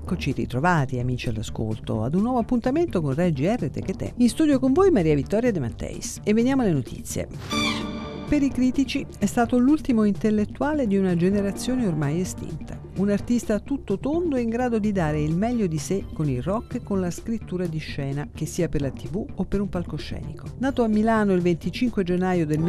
Eccoci ritrovati amici all'ascolto ad un nuovo appuntamento con Reggi RTCT. In studio con voi Maria Vittoria De Matteis e veniamo alle notizie. Per i critici è stato l'ultimo intellettuale di una generazione ormai estinta. Un artista tutto tondo in grado di dare il meglio di sé con il rock e con la scrittura di scena, che sia per la TV o per un palcoscenico. Nato a Milano il 25 gennaio del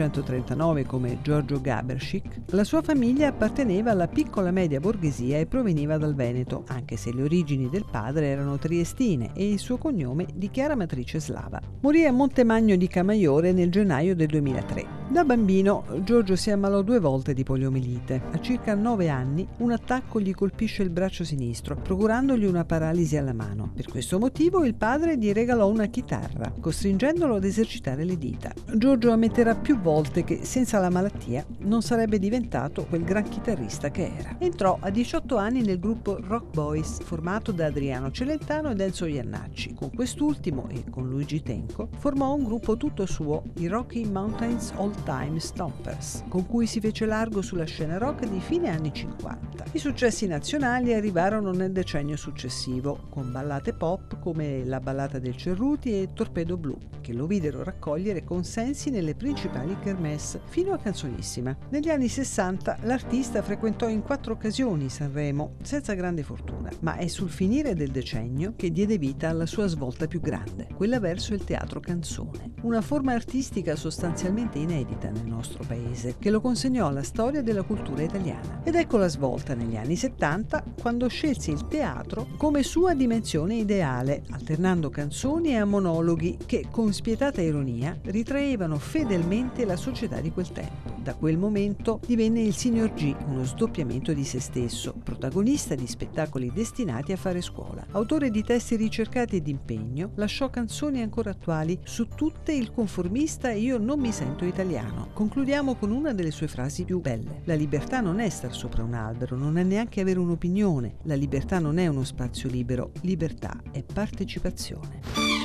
1939 come Giorgio Gaberschik, la sua famiglia apparteneva alla piccola media borghesia e proveniva dal Veneto, anche se le origini del padre erano triestine e il suo cognome di chiara matrice slava. Morì a Montemagno di Camaiore nel gennaio del 2003. Da bambino Giorgio si ammalò 2 volte di poliomielite. A circa 9 anni un attacco gli colpisce il braccio sinistro, procurandogli una paralisi alla mano. Per questo motivo il padre gli regalò una chitarra, costringendolo ad esercitare le dita. Giorgio ammetterà più volte che senza la malattia non sarebbe diventato quel gran chitarrista che era. Entrò a 18 anni nel gruppo Rock Boys, formato da Adriano Celentano ed Enzo Iannacci. Con quest'ultimo e con Luigi Tenco formò un gruppo tutto suo, i Rocky Mountains Old Time Stompers, con cui si fece largo sulla scena rock di fine anni 50. I successi nazionali arrivarono nel decennio successivo, con ballate pop come La ballata del Cerruti e Torpedo Blu, che lo videro raccogliere consensi nelle principali kermesse, fino a Canzonissima. Negli anni 60 l'artista frequentò in 4 occasioni Sanremo, senza grande fortuna, ma è sul finire del decennio che diede vita alla sua svolta più grande, quella verso il teatro canzone, una forma artistica sostanzialmente inedita nel nostro paese, che lo consegnò alla storia della cultura italiana. Ed ecco la svolta negli anni 70, quando scelse il teatro come sua dimensione ideale, alternando canzoni a monologhi che, con spietata ironia, ritraevano fedelmente la società di quel tempo. Da quel momento divenne il Signor G, uno sdoppiamento di se stesso, protagonista di spettacoli destinati a fare scuola. Autore di testi ricercati e d'impegno, lasciò canzoni ancora attuali, su tutte il conformista "Io non mi sento italiano". Concludiamo con una delle sue frasi più belle: la libertà non è star sopra un albero, non è neanche avere un'opinione, la libertà non è uno spazio libero, libertà è partecipazione.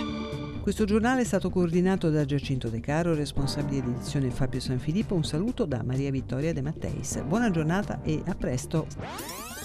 Questo giornale è stato coordinato da Giacinto De Caro, responsabile di edizione Fabio Sanfilippo. Un saluto da Maria Vittoria De Matteis. Buona giornata e a presto!